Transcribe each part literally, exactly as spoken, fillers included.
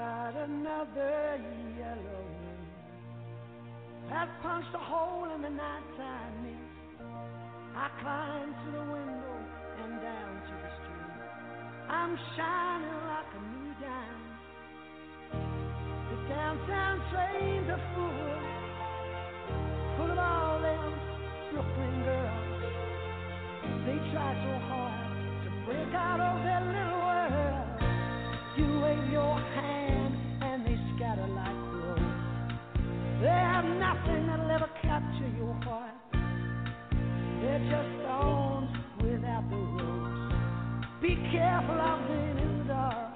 But another yellow wind has punched a hole in the nighttime mist. I climb to the window and down to the street. I'm shining like a new dime. The downtown trains are full, full of all them Brooklyn girls. They try so hard to break out of their little world. You wave your hand and they scatter like crows. They have nothing that'll ever capture your heart. They're just stones without the ropes. Be careful out there in the dark.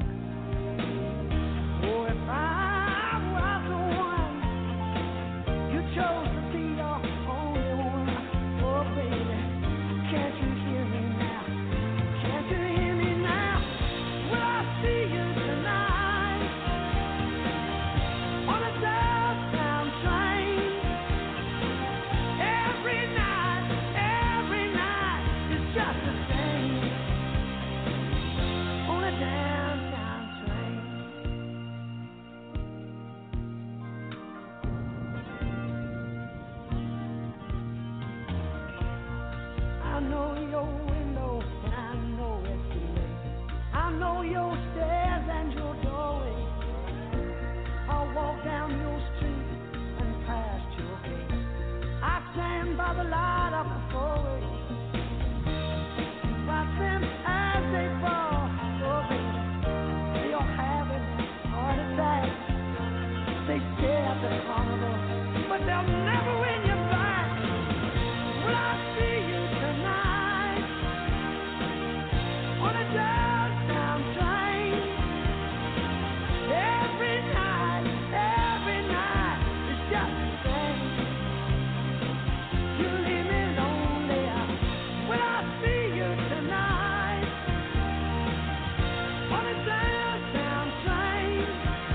Oh, if I was the one you chose to be your only one, oh baby, can't you hear me now? Can't you hear me now? Will I see you tonight on a downtown train? Every night, every night is just the same on a downtown train. I know your window and I know it's too late. I know your stairs and your doorway. I'll walk down your street and past your gate. I stand by the light of the four-way. Watch them as they fall. Oh, baby, you're having a heart attack. They stare at the carnival, but they'll never win you back. Will I see you tonight on a downtown train? Every night, every night is just the same. You leave me lonely. Will I see you tonight on a downtown train?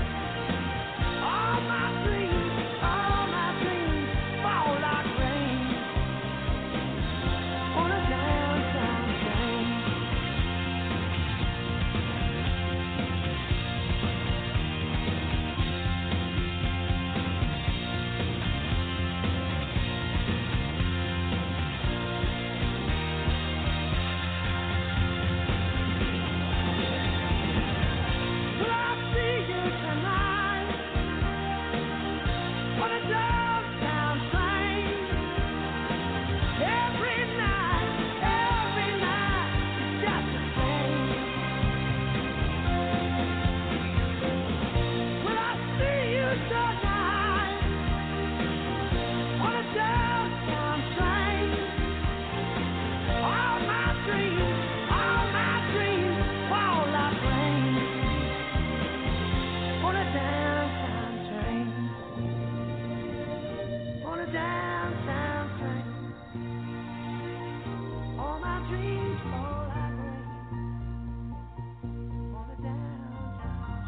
All my dreams, all my dreams fall like rain on a downtown train. Will I see you tonight on a downtown train? Every night, every night is just the same. Will I see you tonight on a downtown train? All my dreams, all my dreams fall like rain on a downtown train. On a downtown train. All my dreams fall like rain on a downtown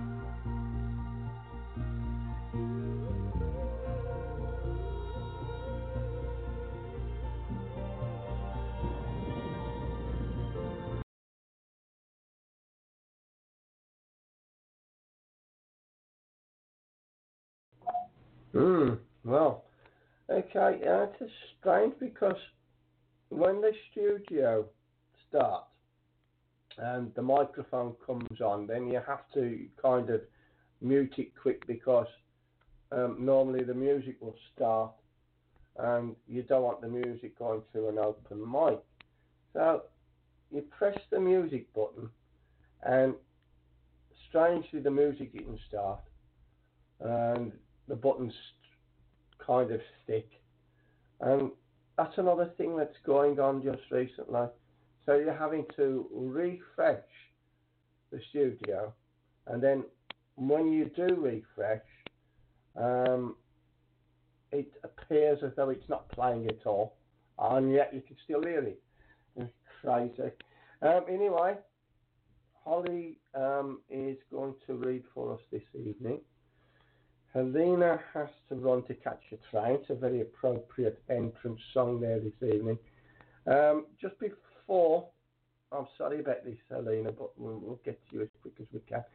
Hmm. Well, okay. Yeah, it's strange because when the studio starts and the microphone comes on, then you have to kind of mute it quick because um, normally the music will start and you don't want the music going through an open mic. So you press the music button and strangely the music didn't start and the buttons kind of stick. And that's another thing that's going on just recently. So you're having to refresh the studio, and then when you do refresh, um, it appears as though it's not playing at all, and yet you can still hear it. It's crazy. Um, anyway, Holly um, is going to read for us this evening. Helena has to run to catch a train. It's a very appropriate entrance song there this evening. Um, just before, I'm sorry about this, Helena, but we'll, we'll get to you as quick as we can.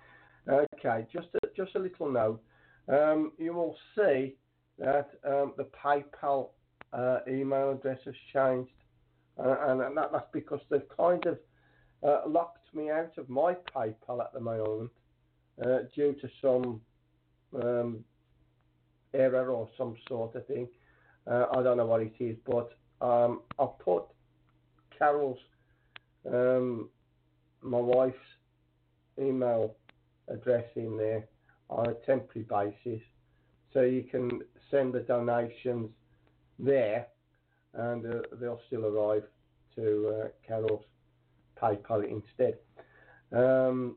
Okay, just a, just a little note. Um, you will see that um, the PayPal uh, email address has changed, uh, and, and that, that's because they've kind of uh, locked me out of my PayPal at the moment uh, due to some um, error or some sort of thing. Uh, I don't know what it is, but um, I've put Carol's, um, my wife's email address in there on a temporary basis, so you can send the donations there, and uh, they'll still arrive to uh, Carol's PayPal instead. Um,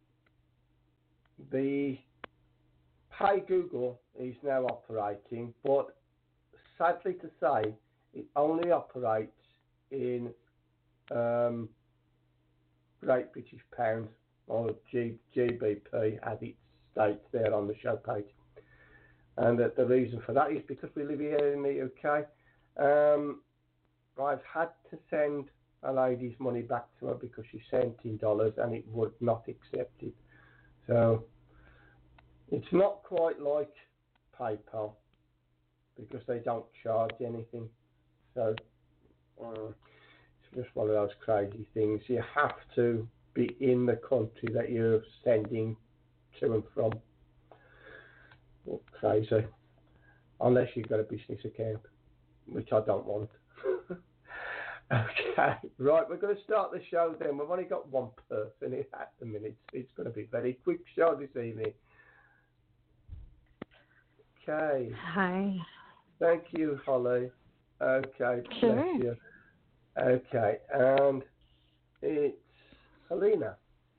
the Pay Google is now operating, but sadly to say, it only operates in um, Great British Pound, or G- GBP as it states there on the show page. And uh, the reason for that is because we live here in the U K. Um, I've had to send a lady's money back to her because she sent in dollars and it would not accept it. So it's not quite like PayPal because they don't charge anything. So uh, it's just one of those crazy things. You have to be in the country that you're sending to and from. Well, crazy. Unless you've got a business account, which I don't want. Okay, right, we're going to start the show then. We've only got one person in at the minute. It's going to be a very quick show this evening. Okay. Hi. Thank you, Holly. Okay, Sure. bless you. Okay, and it's Helena.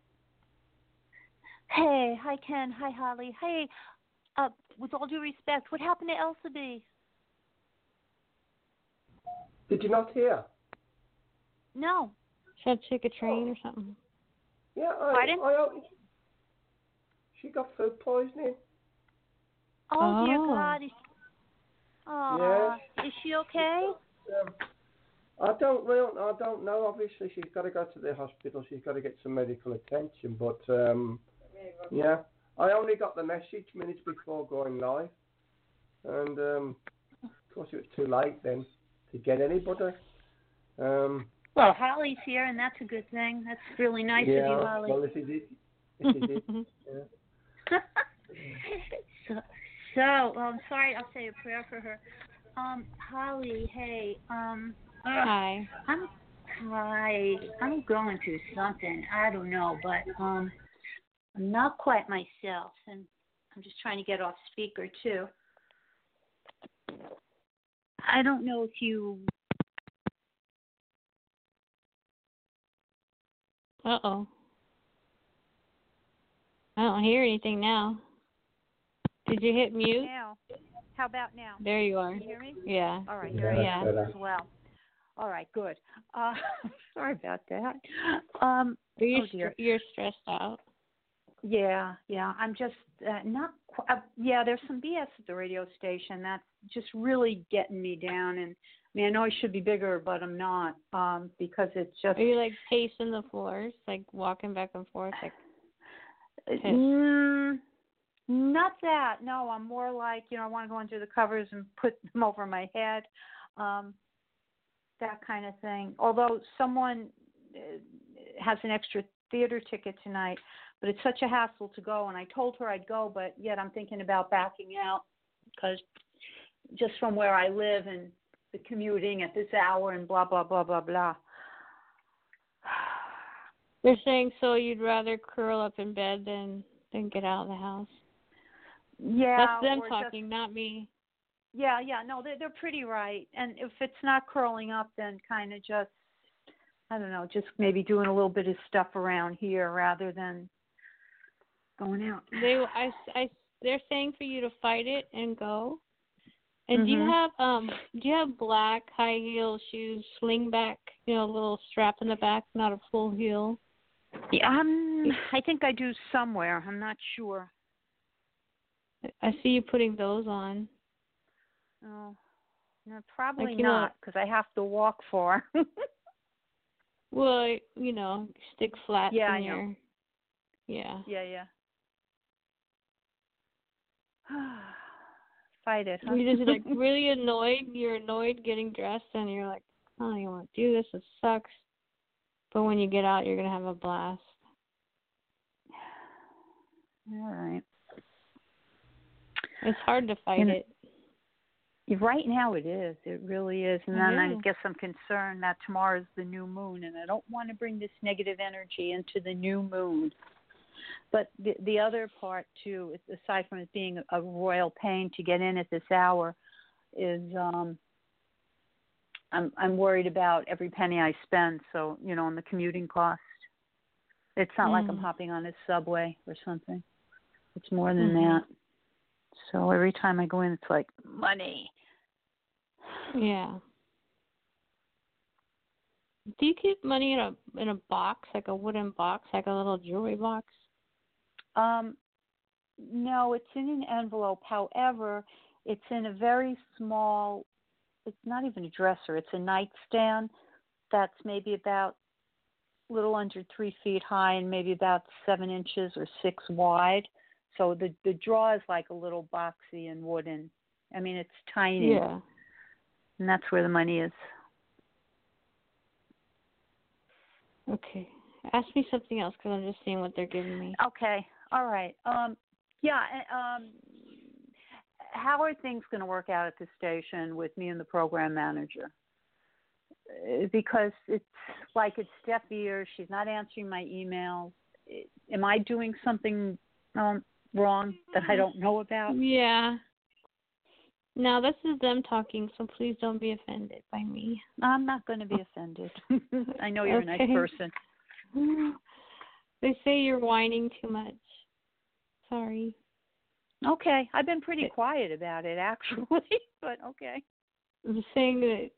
Hey, hi Ken, hi Holly. Hey, uh, with all due respect, what happened to Elsa B? Did you not hear? No. She had to take a train or something. Yeah, I, Pardon? I, I, she got food poisoning. Oh, Oh. dear God. Is, oh, is she okay? Um, I don't real, I don't know. Obviously, she's got to go to the hospital. She's got to get some medical attention. But um, yeah, I only got the message minutes before going live, and um, of course it was too late then to get anybody. Um, Well, Holly's here, and that's a good thing. That's really nice yeah, of you, Holly. well, if you did, if you did, yeah. so, so well, I'm sorry. I'll say a prayer for her. Um, Holly, hey, um, ugh, Hi. I'm hi. I'm going through something. I don't know, but um, I'm not quite myself, and I'm just trying to get off speaker too. I don't know if you. Uh-oh. I don't hear anything now. Did you hit mute? Now, how about now? There you are. Can you hear me? Yeah. All right, Yeah, here I yeah. am as well. All right, good. Uh, sorry about that. Um, Are you oh dear. str- you're stressed out? Yeah, yeah. I'm just uh, not. Qu- uh, yeah, there's some B S at the radio station that's just really getting me down. And I mean, I know I should be bigger, but I'm not um, because it's just. Are you like pacing the floors, like walking back and forth, like? Mm, not that. No, I'm more like, you know, I want to go under the covers and put them over my head, um, that kind of thing. Although someone uh, has an extra theater ticket tonight, but it's such a hassle to go, and I told her I'd go, but yet I'm thinking about backing out because just from where I live and the commuting at this hour and blah, blah, blah, blah, blah. They're saying so you'd rather curl up in bed than than get out of the house. Yeah. That's them or talking, just, not me. Yeah, yeah. No, they're, they're pretty right. And if it's not curling up, then kind of just, I don't know, just maybe doing a little bit of stuff around here rather than going out. They, I, I, they're saying for you to fight it and go. And Mm-hmm. do you have um do you have black high heel shoes, sling back, you know, a little strap in the back, not a full heel? Yeah, um, I think I do somewhere. I'm not sure. I see you putting those on. Oh, no, probably like, you know, not because I have to walk far. Well, you know, stick flat Yeah, in I know. your, yeah. Yeah, yeah. Fight it, huh? You're just like really annoyed. You're annoyed getting dressed, and you're like, I don't even want to do this. It sucks. But when you get out, you're gonna have a blast. All right. It's hard to fight you know, it. Right now it is. It really is. And It then is. I guess I'm concerned that tomorrow is the new moon, and I don't want to bring this negative energy into the new moon. But the the other part too, is aside from it being a royal pain to get in at this hour, is um, I'm I'm worried about every penny I spend. So you know, on the commuting cost, it's not mm. like I'm hopping on a subway or something. It's more than mm-hmm. that. So every time I go in, it's like money. Yeah. Do you keep money in a in a box, like a wooden box, like a little jewelry box? Um, no, it's in an envelope. However, it's in a very small, it's not even a dresser, it's a nightstand that's maybe about a little under three feet high and maybe about seven inches or six wide. So the, the drawer is like a little boxy and wooden. I mean, it's tiny. Yeah. And that's where the money is. Okay. Ask me something else because I'm just seeing what they're giving me. Okay. All right. Um, yeah. Um, how are things going to work out at the station with me and the program manager? Because it's like it's deaf ears. She's not answering my emails. Am I doing something um, wrong that I don't know about? Yeah. Now, this is them talking, so please don't be offended by me. I'm not going to be offended. I know you're okay. a nice person. They say you're whining too much. Sorry. Okay. I've been pretty quiet about it, actually, but okay. I'm saying that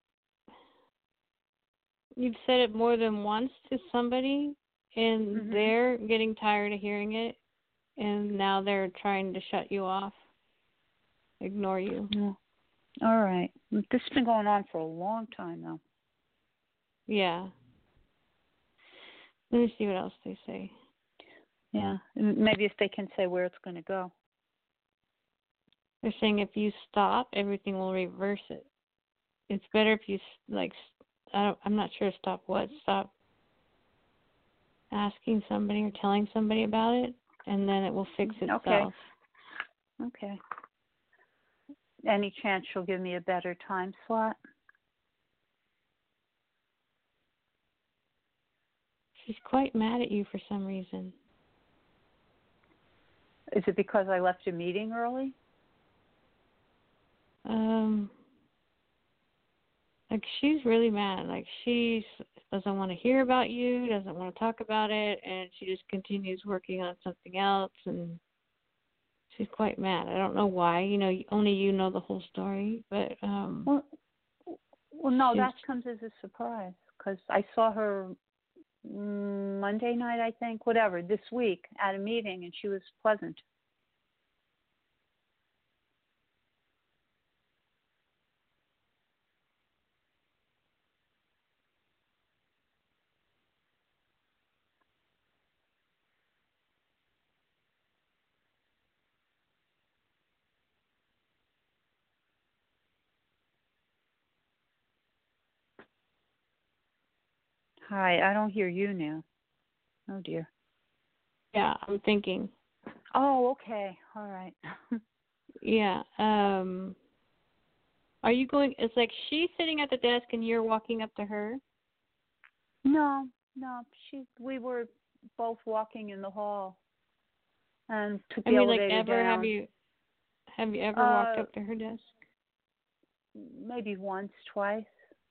you've said it more than once to somebody, and mm-hmm. they're getting tired of hearing it, and now they're trying to shut you off, ignore you. Yeah. All right. This has been going on for a long time, though. Yeah. Let me see what else they say. Yeah. Maybe if they can say where it's going to go. They're saying if you stop, everything will reverse it. It's better if you, like, I don't, I'm not sure stop what. Stop asking somebody or telling somebody about it, and then it will fix itself. Okay. Okay. Any chance she'll give me a better time slot? She's quite mad at you for some reason. Is it because I left a meeting early? Um, like she's really mad. Like she doesn't want to hear about you, doesn't want to talk about it, and she just continues working on something else, and she's quite mad. I don't know why. You know, only you know the whole story, but um. Well, well, no, that comes as a surprise because I saw her Monday night, I think, whatever, this week at a meeting, and she was pleasant. Hi, I don't hear you now. Oh, dear. Yeah, I'm thinking. Oh, okay. All right. Yeah. Um, are you going, it's like she's sitting at the desk and you're walking up to her? No, no. She, we were both walking in the hall and took the I mean, elevator like, ever down. have you, have you ever uh, walked up to her desk? Maybe once, twice.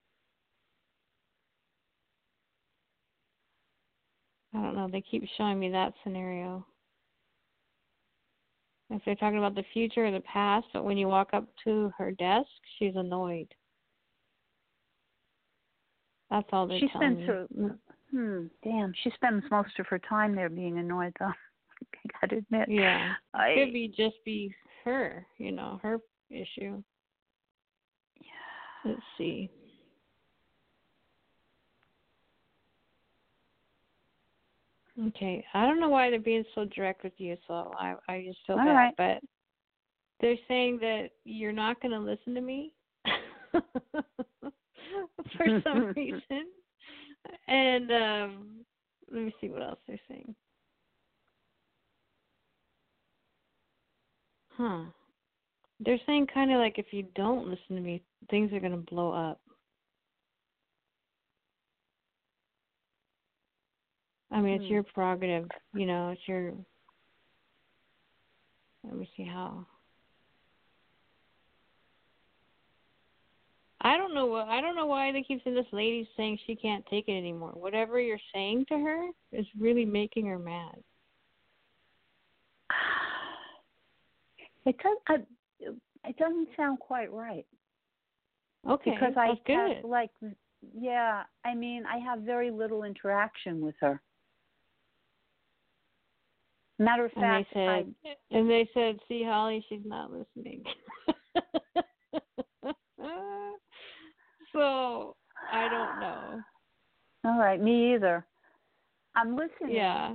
I don't know. They keep showing me that scenario. If they're talking about the future or the past, but when you walk up to her desk, she's annoyed. That's all they're she telling spends me. Her, hmm, damn. She spends most of her time there being annoyed, though. I gotta admit. Yeah. I, Could be just be her, you know, her issue. Yeah. Let's see. Okay, I don't know why they're being so direct with you, so I I just feel All bad, right. but they're saying that you're not going to listen to me for some reason. And um, let me see what else they're saying. Huh. They're saying kind of like if you don't listen to me, things are going to blow up. I mean, hmm. it's your prerogative, you know, it's your, let me see how. I don't know what, I don't know why they keep saying this lady's saying she can't take it anymore. Whatever you're saying to her is really making her mad. It does. I, it doesn't sound quite right. Okay, because I that's good. have, like, yeah. I mean, I have very little interaction with her. Matter of And fact, they said, I, and they said, see, Holly, she's not listening. So I don't know. all right, me either. I'm listening. Yeah.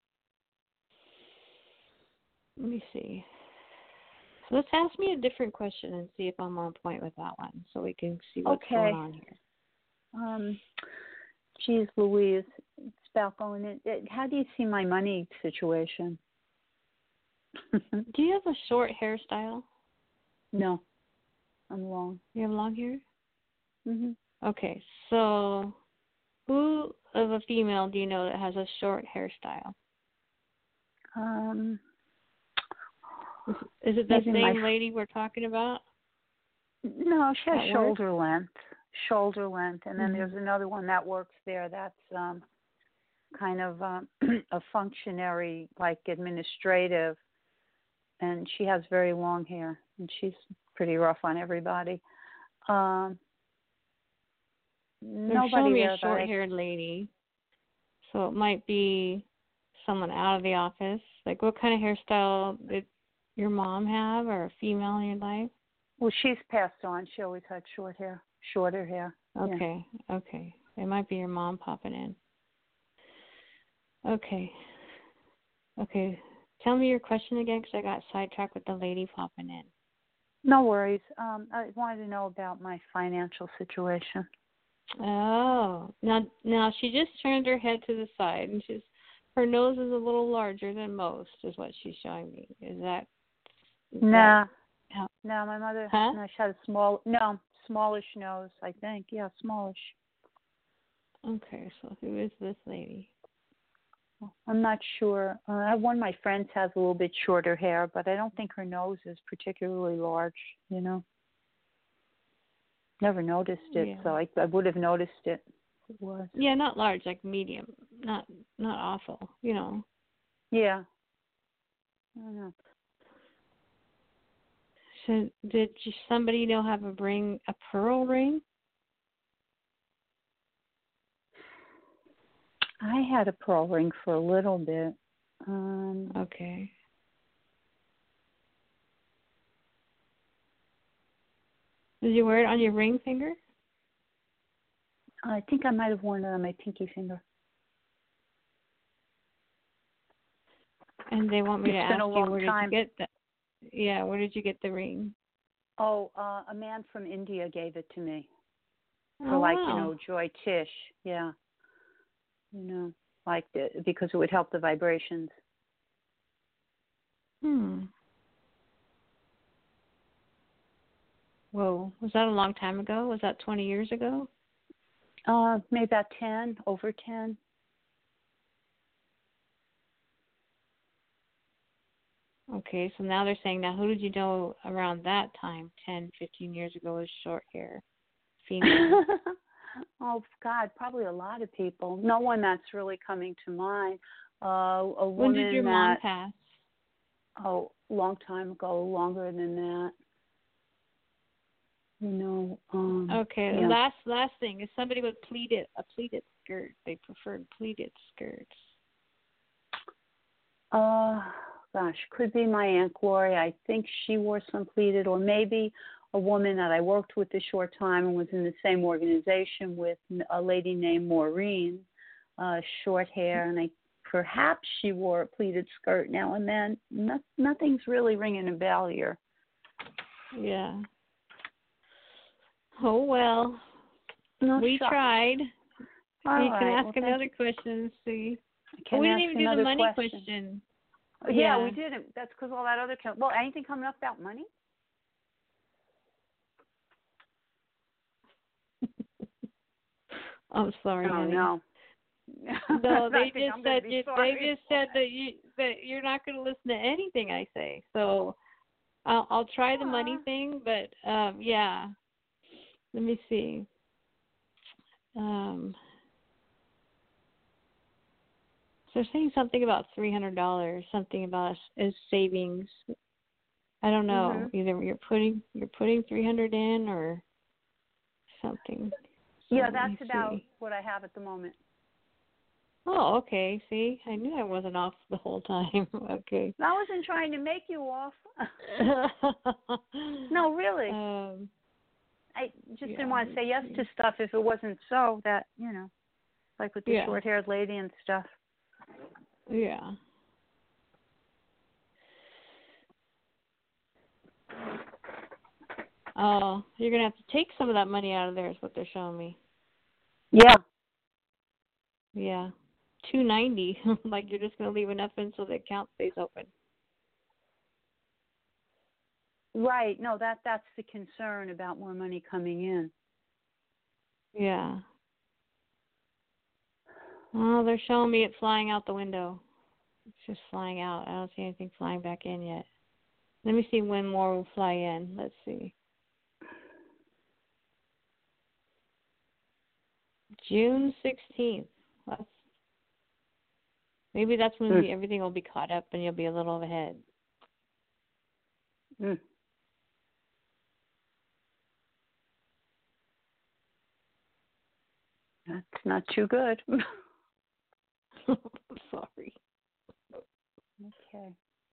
Let me see. Let's ask me a different question and see if I'm on point with that one, so we can see what's Okay. going on here. Um, geez, Louise, it's about going in. It, how do you see my money situation? Do you have a short hairstyle? No, I'm long. You have long hair? Mhm. Okay, so who of a female do you know that has a short hairstyle? Um, Is, is it the maybe same my, lady we're talking about? no, she has At shoulder length, shoulder length, and then Mhm. there's another one that works there. That's um, kind of um, a functionary, like administrative, and she has very long hair, and she's pretty rough on everybody. Um, They're nobody showing me there a that I, short-haired lady, so it might be someone out of the office. Like, what kind of hairstyle did your mom have, or a female in your life? well, she's passed on. She always had short hair, shorter hair. Okay, yeah. Okay. It might be your mom popping in. Okay. Okay. Tell me your question again, because I got sidetracked with the lady popping in. No worries. Um, I wanted to know about my financial situation. Oh, now now she just turned her head to the side, and she's her nose is a little larger than most, is what she's showing me. Is that? Is Nah, that no, my mother. huh? No, she had a small, no, smallish nose. I think, yeah, smallish. Okay, so who is this lady? I'm not sure. Uh, one of my friends has a little bit shorter hair, but I don't think her nose is particularly large. You know, never noticed it, Yeah. so I, I would have noticed it. If it was. Yeah, not large, like medium, not not awful. You know. Yeah. I don't know. So did you, somebody you know have a ring, a pearl ring? I had a pearl ring for a little bit. Um, Okay. Did you wear it on your ring finger? I think I might have worn it on my pinky finger. And they want me It's to been ask a you, long where time. did you get that? Yeah, where did you get the ring? Oh, uh, a man from India gave it to me for Oh, like, wow. you know, Joy Tish. Yeah. You know, like the, because it would help the vibrations. Hmm. Whoa. Was that a long time ago? Was that twenty years ago? Uh, maybe about ten, over ten. Okay, so now they're saying, now who did you know around that time, ten, fifteen years ago, with short hair? Female. Oh, God, probably a lot of people. No one that's really coming to mind. Uh, a When woman did your that, mom pass? oh, long time ago, longer than that. You know, um, Okay, yeah. last last thing is somebody with pleated a pleated skirt. They preferred pleated skirts. Uh, gosh, could be my Aunt Gloria. I think she wore some pleated, or maybe a woman that I worked with a short time and was in the same organization with, a lady named Maureen, uh, short hair, and I perhaps she wore a pleated skirt now and then. No, nothing's really ringing a bell here. Yeah. Oh well. No we shucks. tried. All you right. can ask well, another you. question and see. Can Oh, we ask didn't even do the another money question. question. Oh, yeah, Yeah. we didn't. That's because all that other. Com- well, anything coming up about money? I'm sorry, Oh honey. no. No, I they think just I'm gonna said be you, sorry. they just said that you that you're not going to listen to anything I say. So I'll I'll try the money Aw. thing, but um yeah. Let me see. Um so they're saying something about three hundred dollars, something about as savings. I don't know. Mhm. Either you're putting you're putting three hundred in or something. So Yeah, let that's me about see. what I have at the moment. Oh, okay. See, I knew I wasn't off the whole time. Okay. I wasn't trying to make you off. No, really. Um, I just yeah, didn't want to say yes let's to see. stuff if it wasn't so that, you know, like with the Yeah. short-haired lady and stuff. Yeah. Oh, you're gonna have to take some of that money out of there. Is what they're showing me. Yeah. Yeah, two ninety. Like you're just gonna leave enough in so the account stays open. Right. No, that that's the concern about more money coming in. Yeah. Oh, they're showing me it flying out the window. It's just flying out. I don't see anything flying back in yet. Let me see when more will fly in. Let's see. June sixteenth. That's maybe that's when Mm. the, everything will be caught up and you'll be a little ahead. Mm. That's not too good. Sorry. Okay.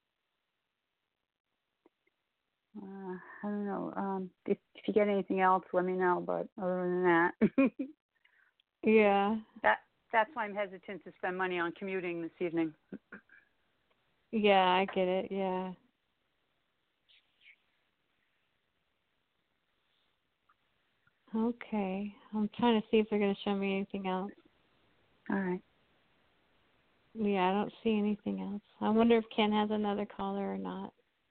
Uh, I don't know. Um, if, if you get anything else, let me know. But other than that, Yeah. that that's why I'm hesitant to spend money on commuting this evening. Yeah, I get it. Yeah. Okay. I'm trying to see if they're going to show me anything else. All right. Yeah, I don't see anything else. I wonder if Ken has another caller or not.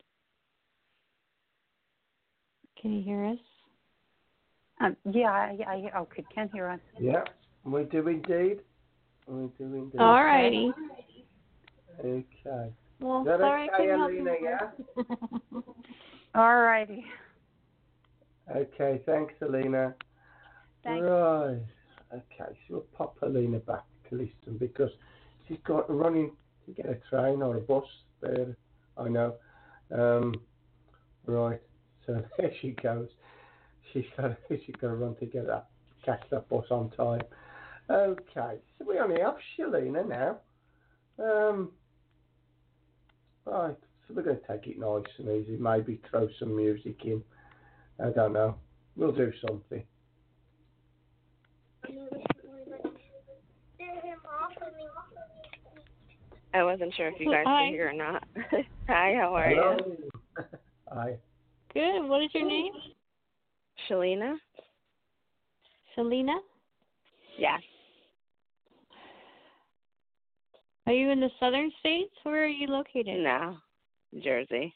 Can you hear us? Um, yeah, I, I, oh, could Ken hear us? Yeah, we do indeed. We do indeed. All righty. Okay. Well, Is that sorry I okay, couldn't help Alina, you yeah? more. All righty. Okay, thanks, Alina. Thanks. Right. Okay, so we'll pop Alina back to listen because she's got running to get a train or a bus there. I know. Um, right. So there she goes. She's got she's got to run to get that catch that bus on time. Okay, so we only have Shalina now. Um, right. So we're going to take it nice and easy. Maybe throw some music in. I don't know. We'll do something. I wasn't sure if you guys Hi. were here or not. Hi, how are Hello. you? Hi. Good. What is your name? Shalina? Selena? Yes. Are you in the southern states? Where are you located? No. Jersey.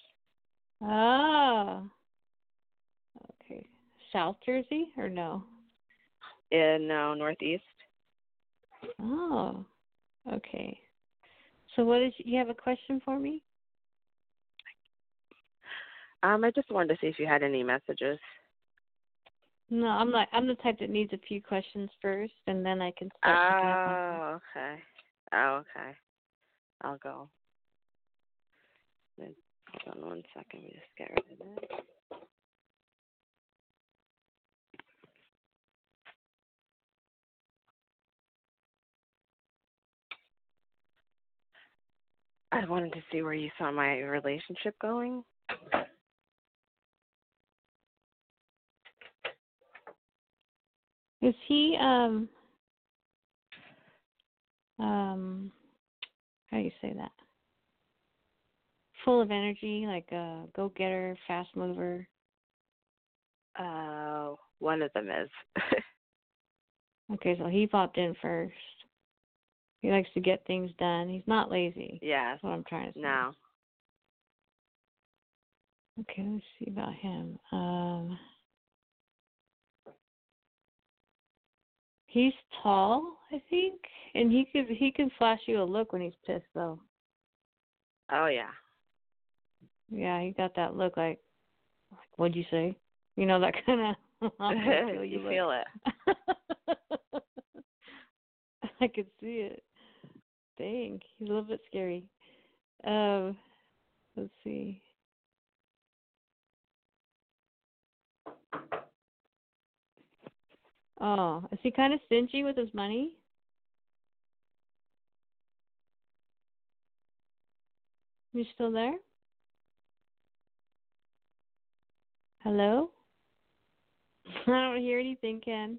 Oh. Okay. South Jersey or no? Yeah, no, Northeast. Oh. Okay. So what is you have a question for me? Um, I just wanted to see if you had any messages. No, I'm not. I'm the type that needs a few questions first, and then I can start picking up on them. Oh, okay. Oh, okay. I'll go. Then, hold on one second. Let me just get rid of it. I wanted to see where you saw my relationship going. Is he um um how do you say that? full of energy, like a go-getter, fast mover? Uh, one of them is. Okay, so he popped in first. He likes to get things done. He's not lazy. Yes. That's what I'm trying to say. No. Okay, let's see about him. Um, he's tall, I think, and he could he can flash you a look when he's pissed, though. Oh, yeah. Yeah, he got that look like, like what'd you say? You know, that kind of. you, you feel it. I could see it. Dang, he's a little bit scary. Um, let's see. Oh, is he kind of stingy with his money? You still there? Hello? I don't hear anything, Ken.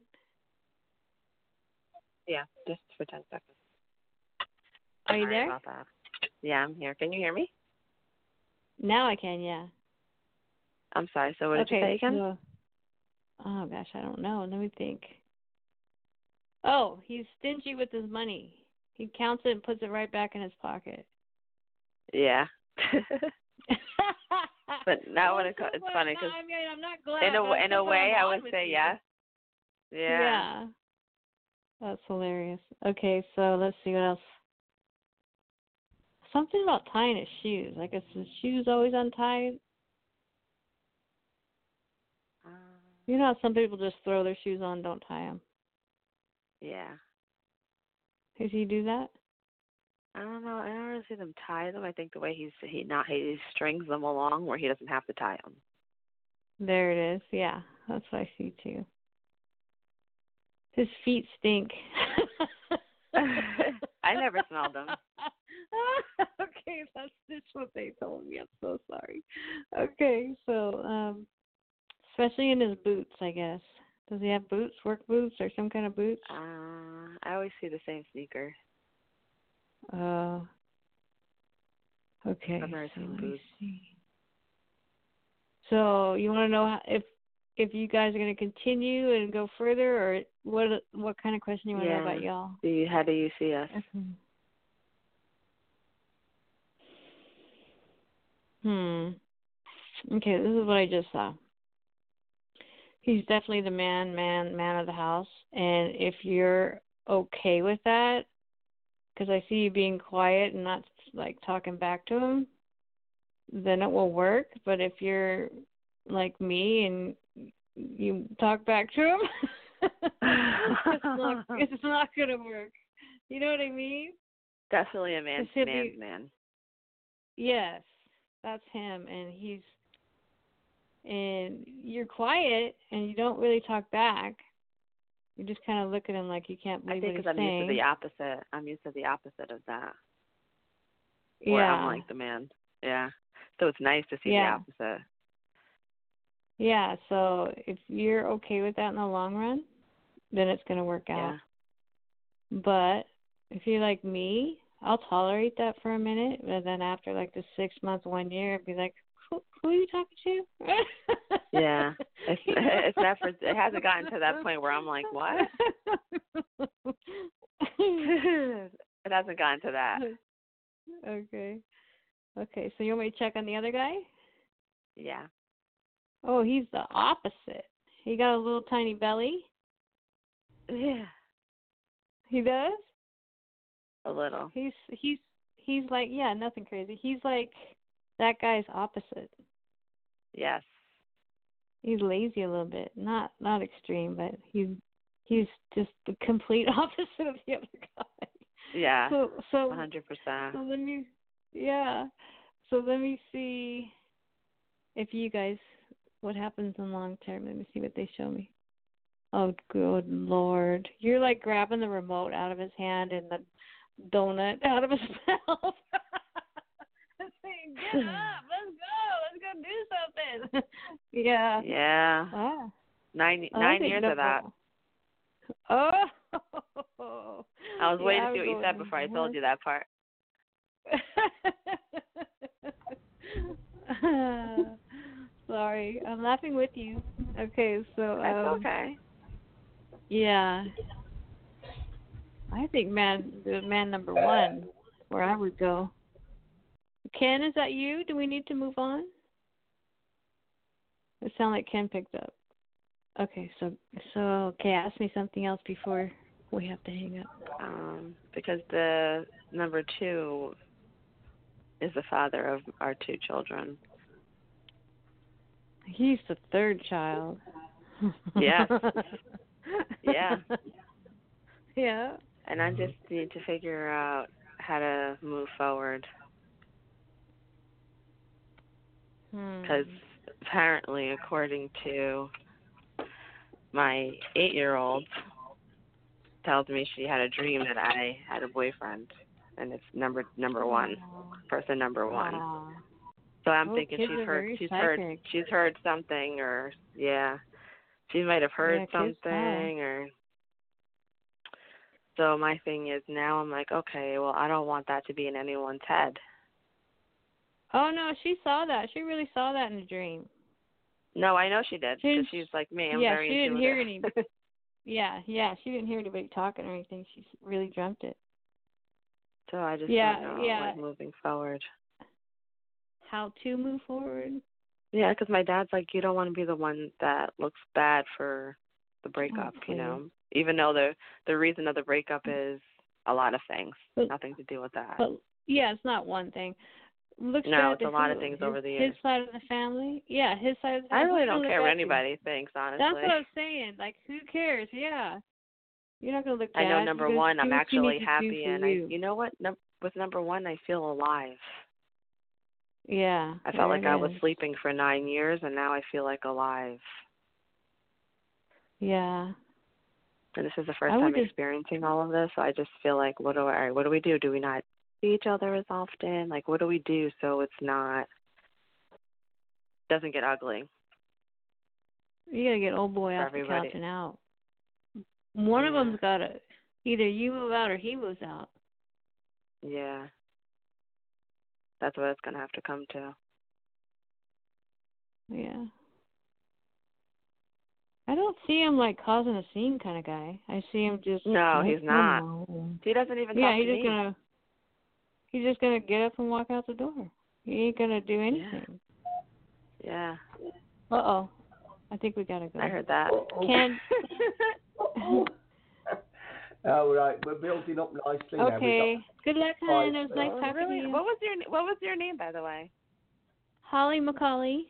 Yeah, just for ten seconds. Are you Sorry there? about that. Yeah, I'm here. Can you hear me? Now I can, yeah. I'm sorry. So what did okay, you say again? So, oh, gosh, I don't know. Let me think. Oh, he's stingy with his money. He counts it and puts it right back in his pocket. Yeah. But now when it, so it's funny. funny because I mean, I'm not glad. in a I'm in so a way glad I'm I on would with say you. yes. Yeah. Yeah. That's hilarious. Okay, so let's see what else. Something about tying his shoes. Like, is his shoes always untied? Um, You know how some people just throw their shoes on and don't tie them? yeah. Does he do that? I don't know. I don't really see them tie them. I think the way he's he not he strings them along where he doesn't have to tie them. There it is. Yeah, that's what I see too. His feet stink. I never smelled them. Okay, that's just what they told me. I'm so sorry. Okay, so um, especially in his boots, I guess. Does he have boots, work boots, or some kind of boots? Uh, I always see the same sneaker. Uh, okay. I've never so seen let me boots. see. So you want to know how, if if you guys are going to continue and go further, or what what kind of question you want yeah. to know about y'all? Do you, how do you see us? Okay. Hmm. Okay, this is what I just saw. He's definitely the man, man, man of the house, and if you're okay with that, because I see you being quiet and not like talking back to him, then it will work. But if you're like me and you talk back to him, it's not it's not gonna work. You know what I mean? Definitely a man, He'll man's be- man. Yes, that's him, and he's and you're quiet and you don't really talk back. You just kind of look at him like you can't I believe think what he's because I'm saying. used to the opposite. I'm used to the opposite of that. Yeah. Where I'm like the man. Yeah. So it's nice to see Yeah. the opposite. Yeah, so if you're okay with that in the long run, then it's going to work out. Yeah. But if you're like me, I'll tolerate that for a minute, but then after like the six months, one year, I'd be like, who, who are you talking to? Yeah. It's it's never it hasn't gotten to that point where I'm like, what? It hasn't gotten to that. Okay. Okay, so you want me to check on the other guy? Yeah. Oh, he's the opposite. He got a little tiny belly. Yeah. He does? A little. He's he's he's like, yeah, nothing crazy. He's like that guy's opposite. Yes. He's lazy a little bit. Not not extreme, but he's he's just the complete opposite of the other guy. Yeah. So so one hundred percent. So let me yeah. So let me see if you guys what happens in long term. Let me see what they show me. Oh, good Lord. You're like grabbing the remote out of his hand and the donut out of his mouth. Saying, get up, let's go, let's go do something. Yeah. Yeah. Ah. Nine I nine think years no- of that. Oh. I was Yeah, waiting I to see would what you go said with before I more. told you that part. Sorry, I'm laughing with you. Okay, so That's um, okay. yeah, I think man, the man number one, where I would go. Ken, is that you? Do we need to move on? It sounded like Ken picked up. Okay, so so okay, ask me something else before we have to hang up. Um, because the number two is the father of our two children. He's the third child. Yeah. Yeah. Yeah. And I just need to figure out how to move forward. Because Hmm. apparently, according to my eight-year-old, tells me she had a dream that I had a boyfriend, and it's number number one, Aww. person number one. Aww. So I'm Oh, thinking kids she's are heard very she's psychic. heard she's heard something, or yeah, she might have heard Yeah, kids something, or. So my thing is now I'm like, okay, well I don't want that to be in anyone's head. Oh no, she saw that. She really saw that in a dream. No, I know she did, She because she's like me. I'm yeah, very she didn't intuitive. hear any. Yeah, yeah, she didn't hear anybody talking or anything. She really dreamt it. So I just Yeah, don't know, yeah. like moving forward. How to move forward? Yeah, because my dad's like, you don't want to be the one that looks bad for the breakup, Oh, you please. know. Even though the the reason of the breakup is a lot of things, But, nothing to do with that. but yeah, it's not one thing. Looks No, bad it's to a lot who? of things his, over the his years. side of the family. Yeah, his side of the I family. really Who's don't gonna care look what bad to? anybody thinks, honestly. That's what I'm saying. Like, who cares? Yeah, you're not gonna look bad. I know number You're one, do I'm what you actually need to happy, do for and I, you. you know what? Num- with number one, I feel alive. Yeah. I felt like I was is. sleeping for nine years, and now I feel like alive. Yeah. And this is the first I time would just- experiencing all of this, so I just feel like, what do I? What do we do? Do we not see each other as often? Like, what do we do so it's not doesn't get ugly? You gotta get old boy For off the everybody. couch and out. One of Yeah. them's gotta either you move out or he moves out. Yeah. That's what it's gonna have to come to. Yeah. I don't see him like causing a scene kind of guy. I see him just No, like, he's not. "Oh." He doesn't even Yeah, talk he's to just me. gonna he's just gonna get up and walk out the door. He ain't gonna do anything. Yeah. Uh oh. I think we gotta go. I heard that. Ken. All right, we're building up nicely now. Okay. Good luck, hon. It was nice What was talking really, to you. What was your What was your name, by the way? Holly McCauley.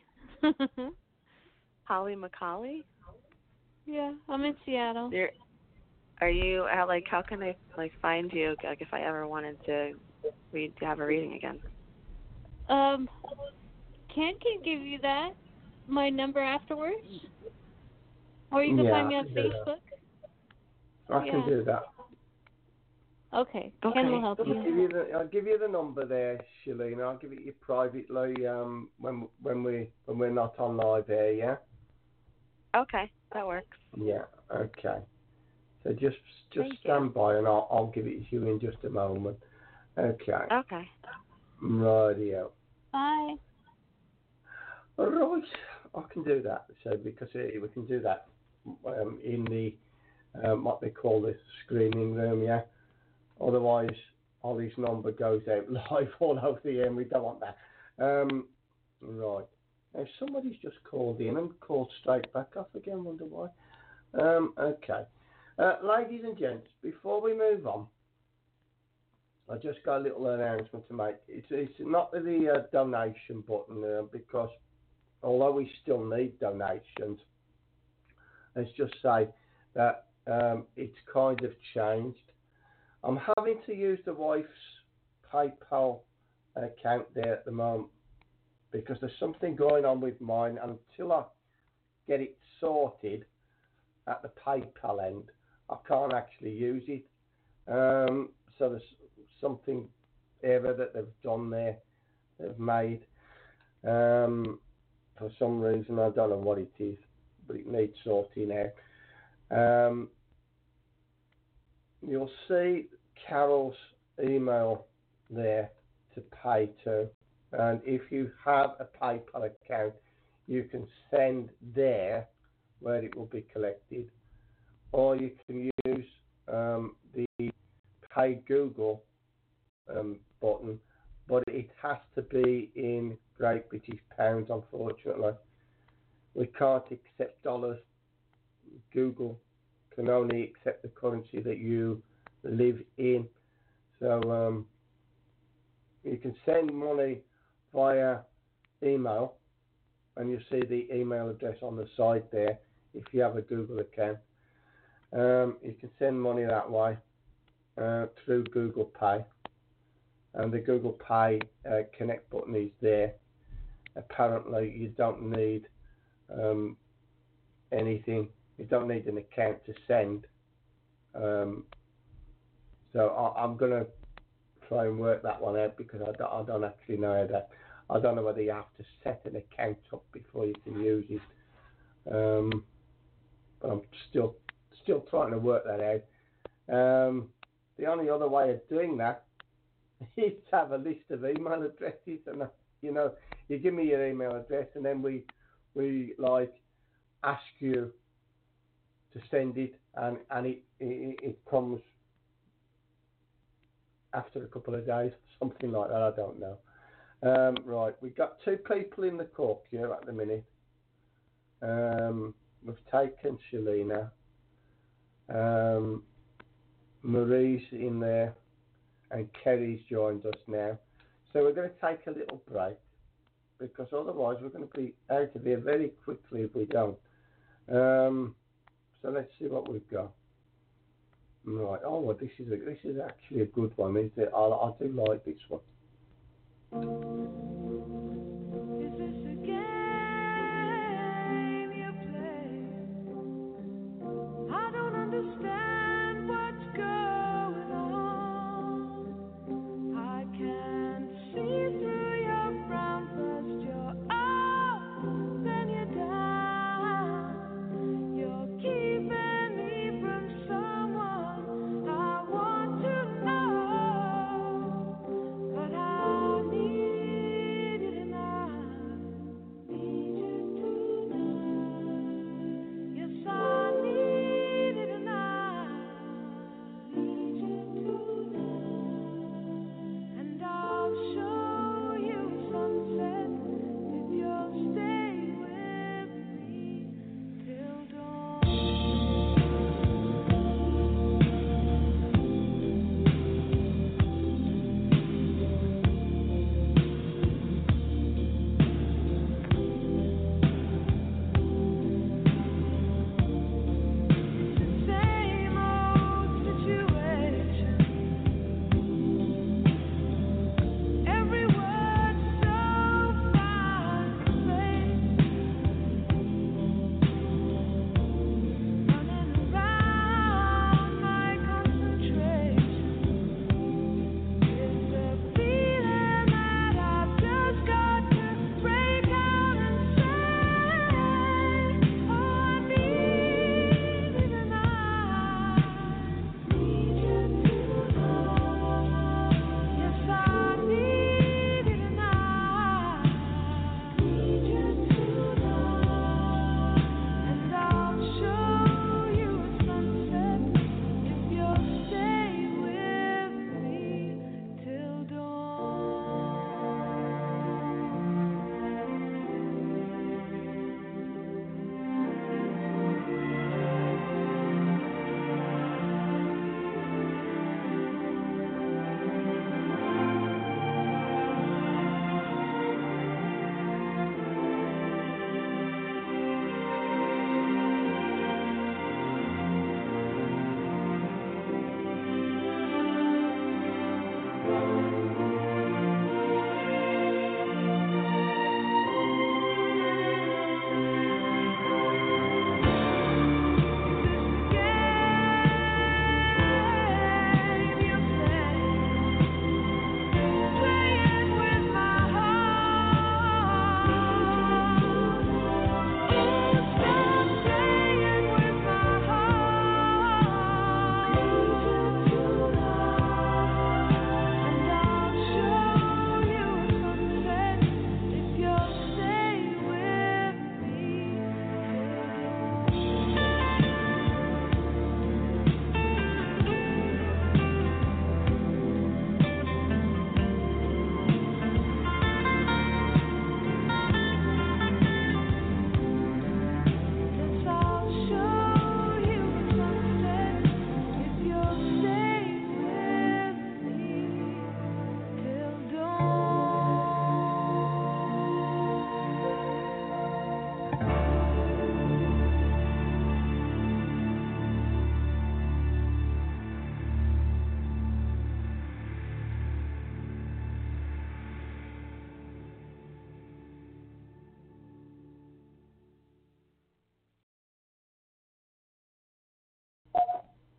Holly McCauley. Yeah, I'm in Seattle. You're, are you how, like? How can I like find you? Like, if I ever wanted to read, to have a reading again. Um, Ken can give you that. My number afterwards. Or you can Yeah, find me I on can do that. Facebook. I Yeah. can do that. Okay. Okay. Ken will help I'll give you. you the I'll give you the number there, Shalene. I'll give it you privately um when when we when we're not on live here, yeah? Okay, that works. Yeah, okay. So just just Thank stand you. by and I'll I'll give it to you in just a moment. Okay. Okay. Rightio. Bye. All right, I can do that. So because uh, we can do that um, in the um, what they call the screening room, yeah. Otherwise, Ollie's number goes out live all over the air, and we don't want that. Um, right. Now, somebody's just called in and called straight back off again, wonder why. Um, okay. Uh, ladies and gents, before we move on, I just got a little announcement to make. It's, it's not the uh, donation button, uh, because although we still need donations, let's just say that um, it's kind of changed. I'm having to use the wife's PayPal account there at the moment because there's something going on with mine. Until I get it sorted at the PayPal end, I can't actually use it. Um, so there's something error that they've done there, they've made. Um, for some reason, I don't know what it is, but it needs sorting out. Um, you'll see Carol's email there to pay to. And if you have a PayPal account, you can send there where it will be collected, or you can use um, the Pay Google um, button, but it has to be in Great British pounds, unfortunately. We can't accept dollars. Google can only accept the currency that you live in. So um, you can send money via email, and you see the email address on the side there if you have a Google account. Um, you can send money that way uh, through Google Pay, and the Google Pay uh, Connect button is there. Apparently you don't need um, anything, you don't need an account to send. Um, so I, I'm going to try and work that one out, because I don't, I don't actually know that. I don't know whether you have to set an account up before you can use it. Um, but I'm still still trying to work that out. Um, the only other way of doing that is to have a list of email addresses, and uh, you know, you give me your email address, and then we we like ask you to send it, and and it it, it comes after a couple of days, something like that. I don't know. Um, right, we've got two people in the court queue at the minute. Um, we've taken Shalina. Um, Marie's in there, and Kerry's joined us now. So we're going to take a little break, because otherwise we're going to be out of here very quickly if we don't. Um, so let's see what we've got. Right. Oh, well, this is a, this is actually a good one, isn't it? I, I do like this one. Is this a game you play? I don't understand what's going on. I can't see through your frown. First you're up, then you're down. You're keeping me from someone I want to know, but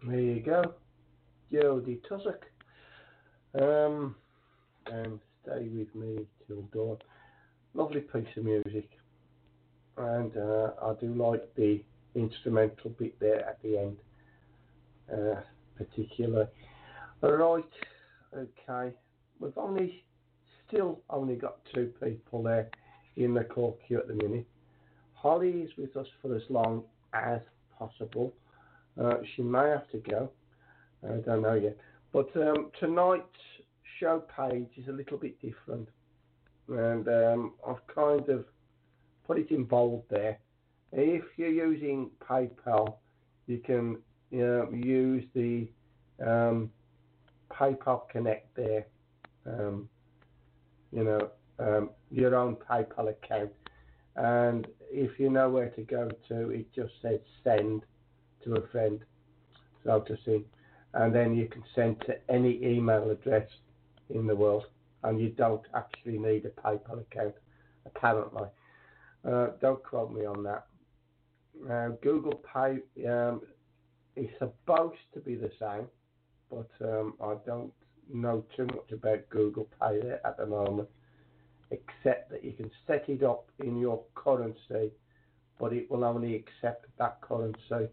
There you go. Jodie Tussock. Um, and Stay With Me Till Dawn. Lovely piece of music. And uh, I do like the instrumental bit there at the end, uh, particularly. Alright, okay. We've only, still only got two people there in the call queue at the minute. Holly is with us for as long as possible. Uh, she may have to go. I don't know yet. But um, tonight's show page is a little bit different. And um, I've kind of put it in bold there. If you're using PayPal, you can you know, use the um, PayPal Connect there. Um, you know, um, your own PayPal account. And if you know where to go to, it just says send to a friend, so to see. And then you can send to any email address in the world. And you don't actually need a PayPal account, apparently. Uh, don't quote me on that. Uh, Google Pay um, is supposed to be the same, but um, I don't know too much about Google Pay there at the moment, except that you can set it up in your currency, but it will only accept that currency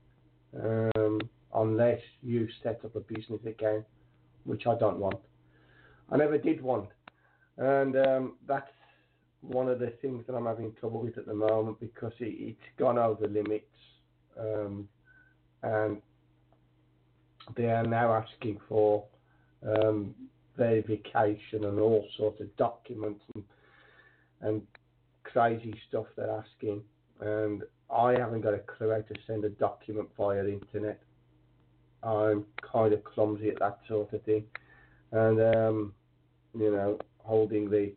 um, unless you set up a business account, which I don't want. I never did want, and um, that's one of the things that I'm having trouble with at the moment because it, it's gone over limits, um, and they are now asking for um, verification and all sorts of documents and, and crazy stuff they're asking, and I haven't got a clue how to send a document via the internet. I'm kind of clumsy at that sort of thing, and um, you know, holding the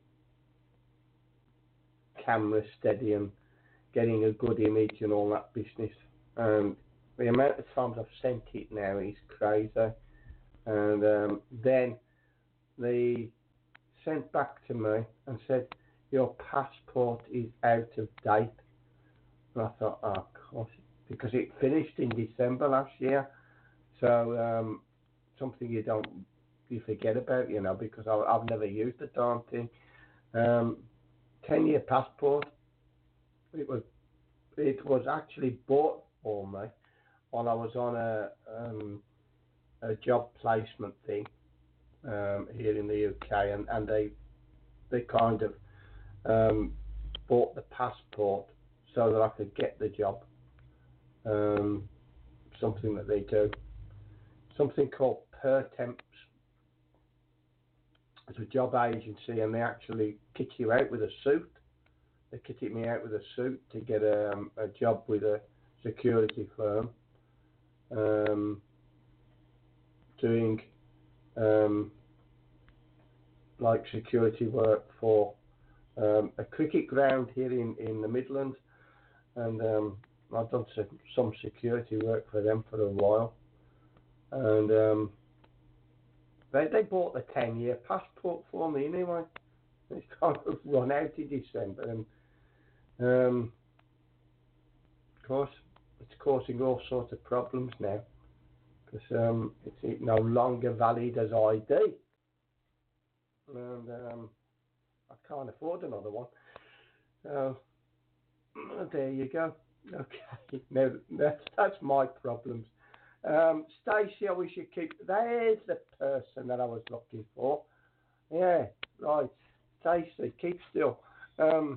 camera steady and getting a good image and all that business. And the amount of times I've sent it now is crazy. And um, then they sent back to me and said, your passport is out of date. And I thought, oh, of course, because it finished in December last year. So um, something you don't, you forget about, you know, because I, I've never used the darn thing. Um, ten-year passport. It was, it was actually bought for me while I was on a um, a job placement thing um, here in the U K, and, and they they kind of um, bought the passport so that I could get the job. Um, something that they do, something called Pertemps. It's a job agency, and they actually kick you out with a suit. They kitted me out with a suit to get a, um, a job with a security firm, um, doing um, like security work for um, a cricket ground here in, in the Midlands, and um, I've done some, some security work for them for a while, and um, they they bought the ten-year passport for me anyway. It's kind of run out in December, and um, of course it's causing all sorts of problems now because um, it's, it's no longer valid as I D, and um, I can't afford another one. So there you go. Okay, now that's that's my problems. Um, Stacey, I wish you keep. There's the person that I was looking for. Yeah, right. Stacey, keep still. Um,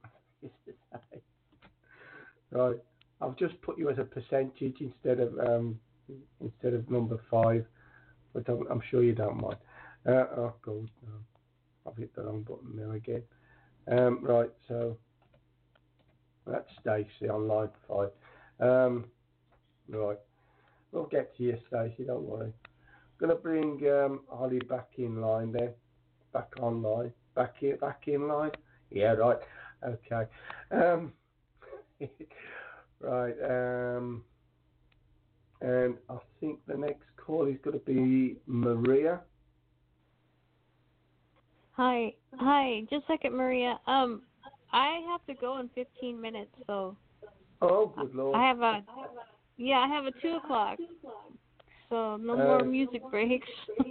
right, I've just put you as a percentage instead of um, instead of number five, but I'm, I'm sure you don't mind. Uh, oh God, no, I've hit the wrong button now again. Um, right, so that's Stacey on line five. Um, right, we'll get to you, Stacey. Don't worry. I'm gonna bring um, Holly back in line then. Back online. Back here. Back in line. Yeah, right. Okay. Um, right. Um, and I think the next call is going to be Maria. Hi, hi. Just a second, Maria. Um, I have to go in fifteen minutes, so. Oh, good lord. I have a. Yeah, I have a two o'clock. so no Uh, more music breaks.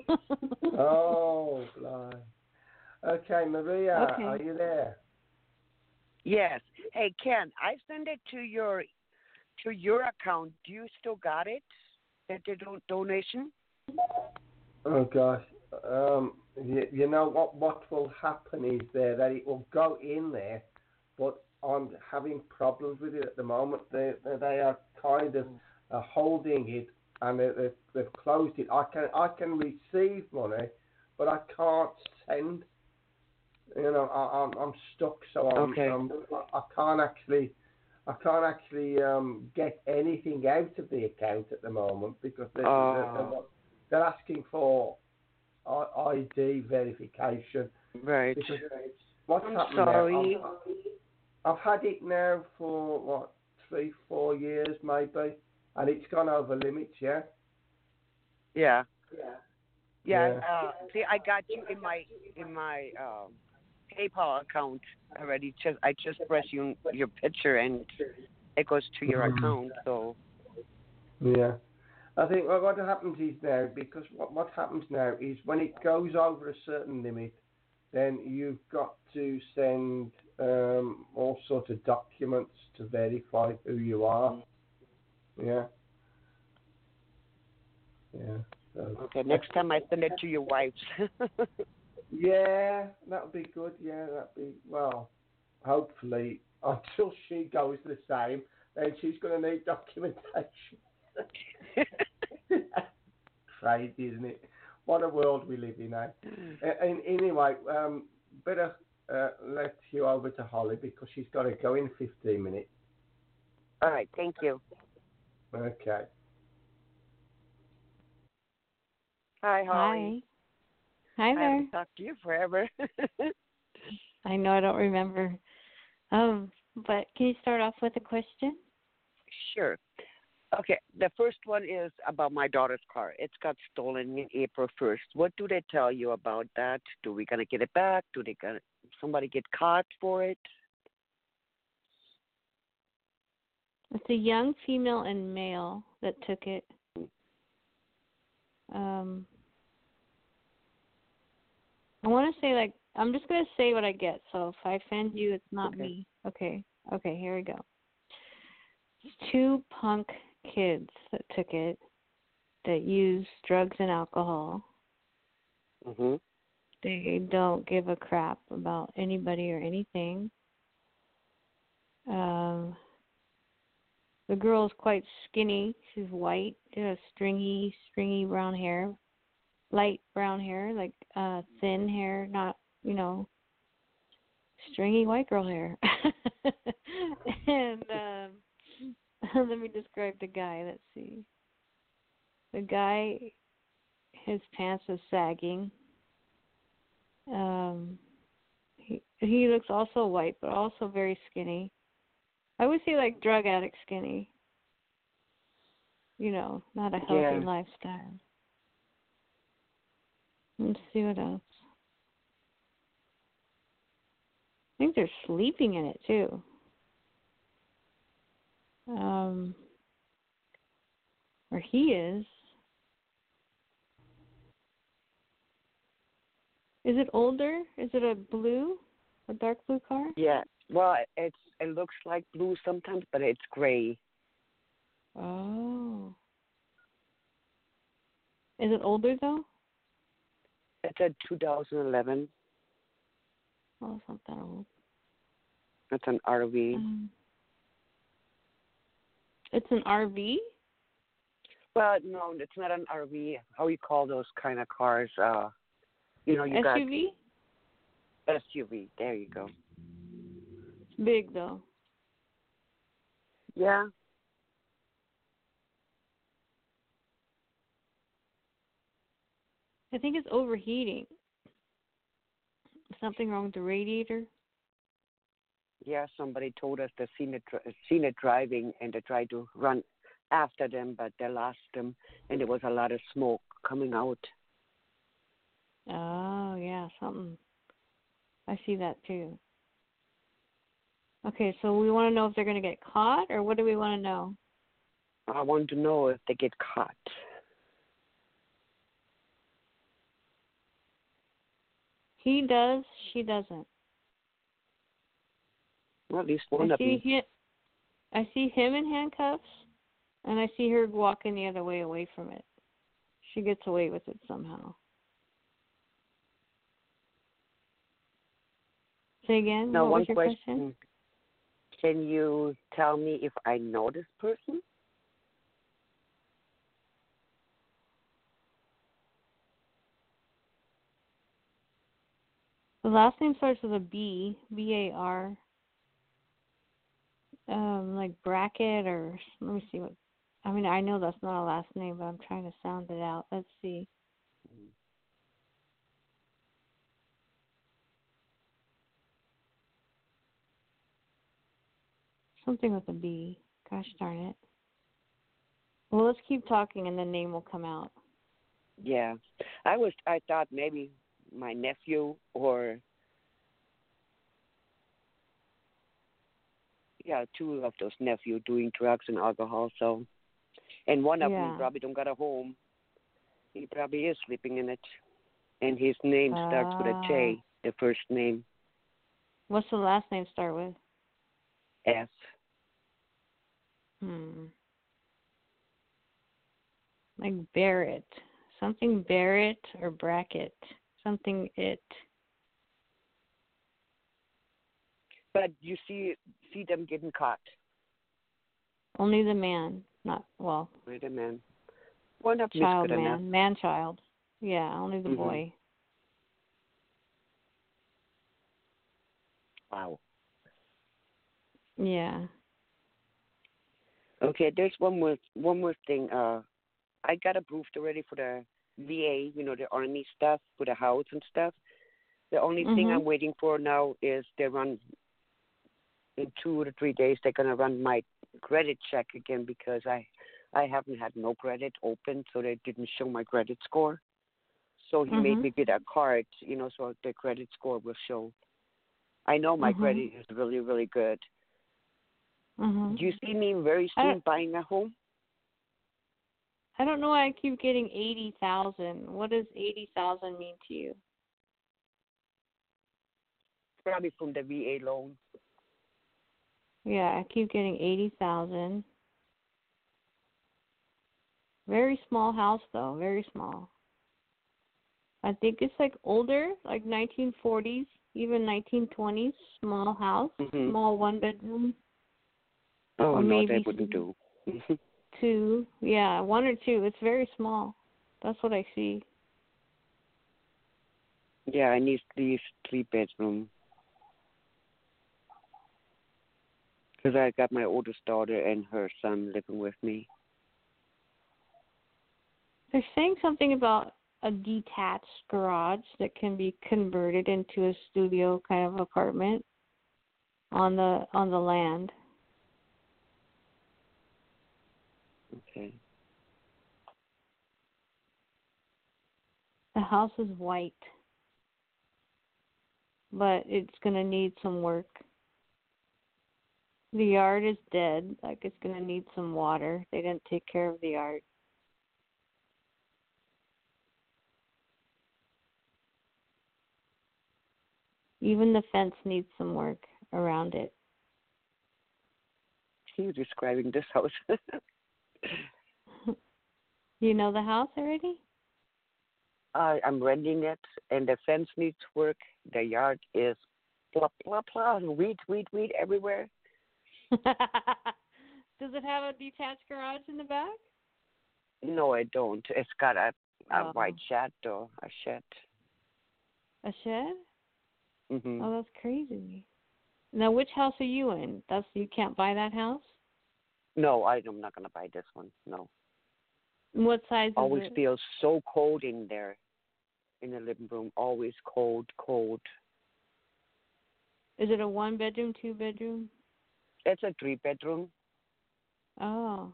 Oh, blind. Okay, Maria, Okay. are you there? Yes. Hey, Ken, I sent it to your to your account. Do you still got it? That the do- donation? Oh gosh. Um, you, you know what? What will happen is there that it will go in there, but I'm having problems with it at the moment. They they, they are kind of uh, holding it, and they, they've, they've closed it. I can I can receive money, but I can't send. You know, I, I'm I'm stuck, so I'm, Okay. I'm I can't actually I can't actually um, get anything out of the account at the moment because they, Oh. they're, they're asking for I- ID verification. Right. Because what's I'm happened sorry. now? I've, I've had it now for what three, four years maybe, and it's gone over limits. Yeah. Yeah. Yeah. Yeah. Yeah. Uh, see, I got you in my in my um, PayPal account already. Just I just press you your picture and it goes to your Mhm. account. So Yeah. I think well, what happens is now, because what, what happens now is when it goes over a certain limit, then you've got to send um, all sorts of documents to verify who you are. Yeah. Yeah. So, okay, next time I send it to your wife's. yeah, that would be good. Yeah, that'd be, well, hopefully, until she goes the same, then she's going to need documentation. Crazy, isn't it? What a world we live in, eh? And anyway, um, better uh, let you over to Holly because she's got to go in fifteen minutes. All right, thank you. Okay. Hi, Holly. Hi. Hi I there. haven't talked to you forever. I know I don't remember. Um, but can you start off with a question? Sure. Okay, the first one is about my daughter's car. It's got stolen in April first. What do they tell you about that? Do we gonna get it back? Do they gonna somebody get caught for it? It's a young female and male that took it. Um, I want to say, like, I'm just going to say what I get. So if I offend you, it's not Okay. me. Okay. Okay, here we go. It's two punk kids that took it that use drugs and alcohol. Mhm. They don't give a crap about anybody or anything. Um, the girl is quite skinny. She's white. She has stringy, stringy brown hair, light brown hair, like uh, thin hair, not, you know, stringy white girl hair. And um, let me describe the guy. Let's see. The guy, his pants are sagging. Um, he he looks also white, but also very skinny. I would say like drug addict skinny. You know, not a healthy Yeah. lifestyle. Let's see what else. I think they're sleeping in it too. Um, or he is. Is it older? Is it a blue, a dark blue car? Yeah. Well, it's it looks like blue sometimes, but it's gray. Oh. Is it older though? It's a two thousand eleven. Oh, it's not that old. It's an R V. Um, it's an R V? Well, no, it's not an R V. How you call those kind of cars? Uh, you know, you S U V? got S U V. There you go. It's big though. Yeah. I think it's overheating. Something wrong with the radiator? Yeah, somebody told us they seen it, dri- seen it driving, and they tried to run after them, but they lost them, and there was a lot of smoke coming out. Oh, yeah, something. I see that too. Okay, so we want to know if they're going to get caught, or what do we want to know? I want to know if they get caught. He does, she doesn't. Well, at least one I of see them. him, I see him in handcuffs, and I see her walking the other way away from it. She gets away with it somehow. Say again, Now, what one was your question. question? Can you tell me if I know this person? The last name starts with a B, B A R. Um, like bracket or let me see what. I mean, I know that's not a last name, but I'm trying to sound it out. Let's see. Something with a B. Gosh darn it. Well, let's keep talking, and the name will come out. Yeah, I was. I thought maybe my nephew or yeah, two of those nephews doing drugs and alcohol. So, and one of Yeah. them probably don't got a home. He probably is sleeping in it, and his name starts with a J. Ah. The first name What's the last name start with? F. Hmm. Like Barrett. Something Barrett or Brackett. Something it. But you see, see them getting caught. Only the man. Not, well, Wait a minute. One of them is child good man. enough. Man child. Yeah, only the Mhm. boy. Wow. Yeah. Okay, there's one more one more thing. Uh, I got approved already for the V A, you know, the army stuff for the house and stuff. The only thing Mhm. I'm waiting for now is they run in two to three days. They're gonna run my credit check again because I I haven't had no credit open, so they didn't show my credit score. So he made Mhm. me get a card, you know, so the credit score will show. I know my Mhm. credit is really really good. Mhm. Do you see me very I soon don't, buying a home? I don't know why I keep getting eighty thousand. What does eighty thousand mean to you? Probably from the V A loan. Yeah, I keep getting eighty thousand. Very small house though, very small. I think it's like older, like nineteen forties, even nineteen twenties, small house, Mhm. small one bedroom. Oh Or no, maybe that wouldn't do. two. Yeah, one or two. It's very small. That's what I see. Yeah, I need these three bedroom. Because I got my oldest daughter and her son living with me. They're saying something about a detached garage that can be converted into a studio kind of apartment on the on the land. Okay. The house is white, but it's going to need some work. The yard is dead, like it's going to need some water. They didn't take care of the yard. Even the fence needs some work around it. She's describing this house. You know the house already? I, I'm renting it, and the fence needs work. The yard is blah, blah, blah. Weed, weed, weed everywhere. Does it have a detached garage in the back? No, I don't. It's got a, a Oh. white shed or a shed. A shed? Mhm. Oh, that's crazy. Now, which house are you in? That's you can't buy that house? No, I, I'm not going to buy this one. No. What size Always is it? feels so cold in there, in the living room. Always cold, cold. Is it a one bedroom, two bedroom? It's a three bedroom. Oh.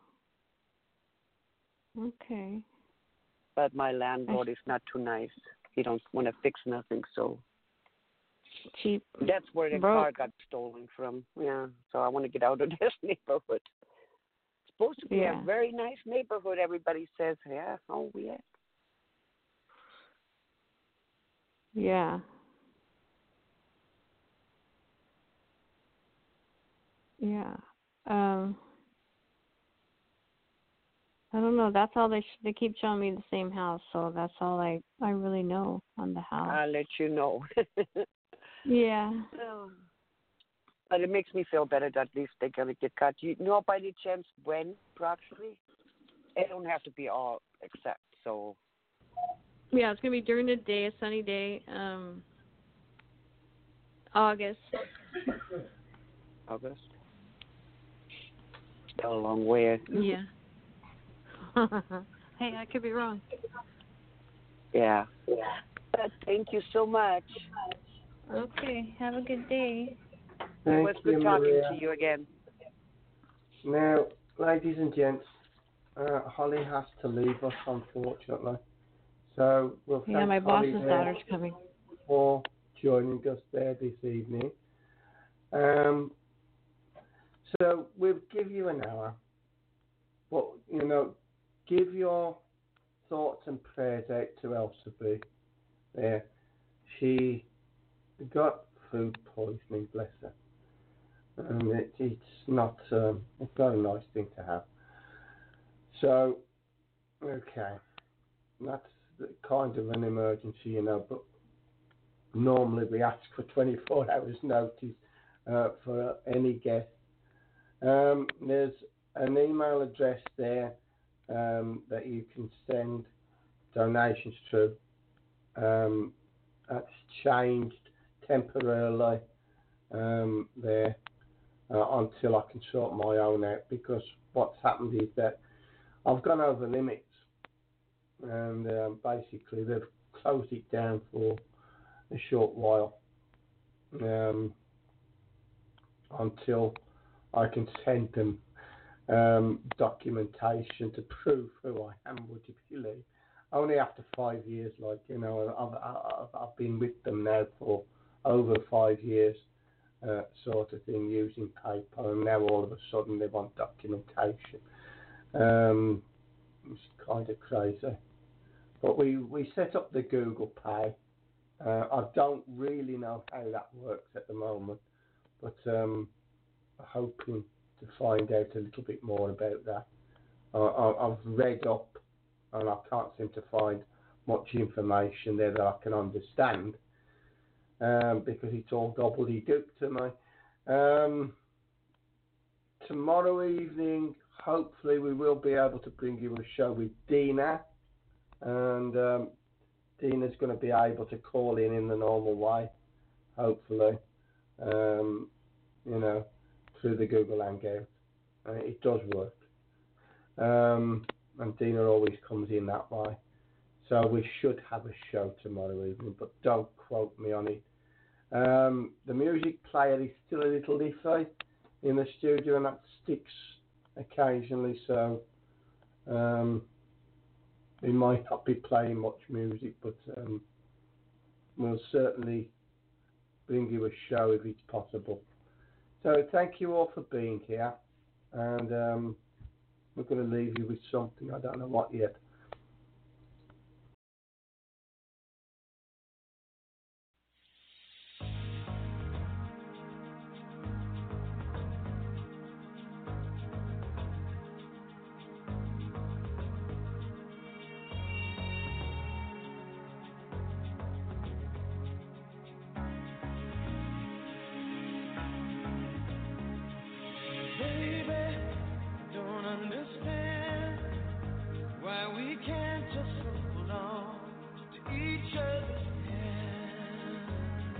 Okay. But my landlord is not too nice. He don't want to fix nothing, so Cheap. that's where the Broke. car got stolen from. Yeah, so I want to get out of this neighborhood. It's supposed to be Yeah. a very nice neighborhood. Everybody says, yeah, oh yeah. Yeah. Yeah. Um. I don't know. That's all they sh- they keep showing me the same house, so that's all I I really know on the house. I'll let you know. Yeah. Um, but it makes me feel better that at least they're gonna get cut. You know by any chance when approximately? It don't have to be all except so. Yeah, it's gonna be during the day, a sunny day. Um. August. August. Still a long way. Yeah. Hey, I could be wrong. Yeah. But thank you so much. Okay. Have a good day. Thank It was you, good talking Maria. to you again. Now, ladies and gents, uh, Holly has to leave us, unfortunately. So we'll thank Yeah, my Holly boss's there daughter's coming. for joining us there this evening. Um, so we'll give you an hour, but you know, give your thoughts and prayers out to Elsa. There, she got food poisoning, bless her, and it, it's not um, it's not a nice thing to have. So, okay, that's the kind of an emergency, you know, but normally we ask for twenty-four hours notice uh, for any guest. Um, there's an email address there um, that you can send donations to. Um, that's changed temporarily um, there uh, until I can sort my own out, because what's happened is that I've gone over limits, and um, basically they've closed it down for a short while um, until I can send them um, documentation to prove who I am, would you believe? Only after five years, like, you know, I've, I've, I've been with them now for over five years, uh, sort of thing, using paper, and now all of a sudden they want documentation. Um, it's kind of crazy. But we, we set up the Google Pay. Uh, I don't really know how that works at the moment, but um, I'm hoping to find out a little bit more about that. Uh, I, I've read up, and I can't seem to find much information there that I can understand, um, because it's all gobbledygook to me. Um, tomorrow evening, hopefully, we will be able to bring you a show with Dina, and um, Dina's going to be able to call in in the normal way, hopefully, um, you know, through the Google Hangout. Uh, it does work. Um, and Dina always comes in that way. So we should have a show tomorrow evening, but don't quote me on it. Um, the music player is still a little iffy in the studio, and that sticks occasionally, so um, we might not be playing much music, but um, we'll certainly bring you a show if it's possible. So thank you all for being here, and um, we're going to leave you with something, I don't know what yet. Baby, don't understand why we can't just hold on to each other's hands.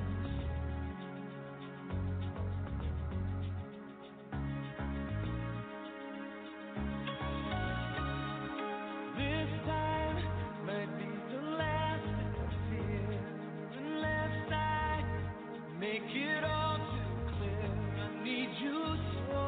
This time might be the last that I fear, unless I make it all too clear. I need you so.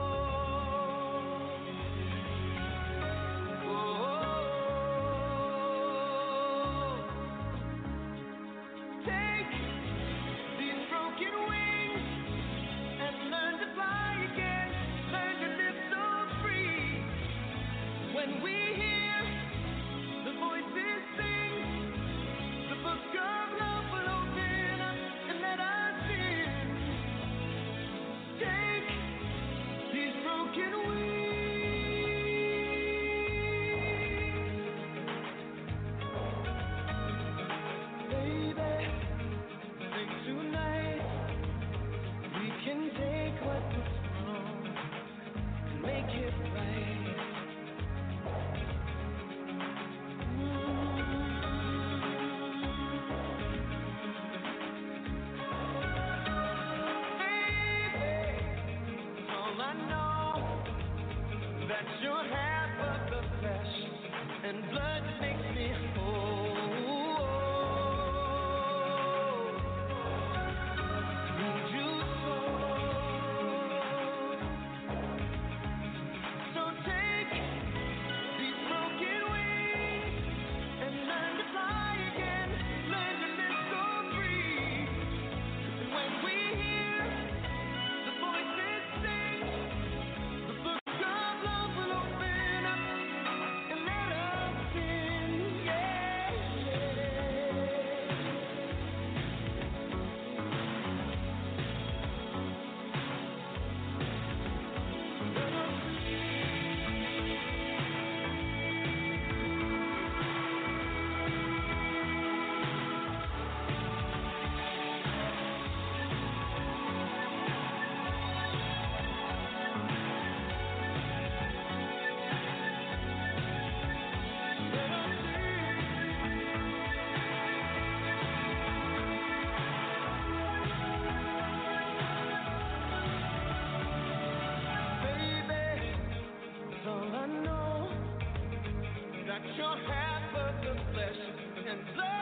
Take these broken wings and learn to fly again. Learn to live so free. When we hear the voices sing, the book of love will open up and let us in. and blood makes me whole. Need you so. So take these broken wings and learn to fly again. Learn to live so free. And when we hear the voices sing, the book of love will open up and let us in. Yeah, baby, that's all I know. That your half of the flesh and blood.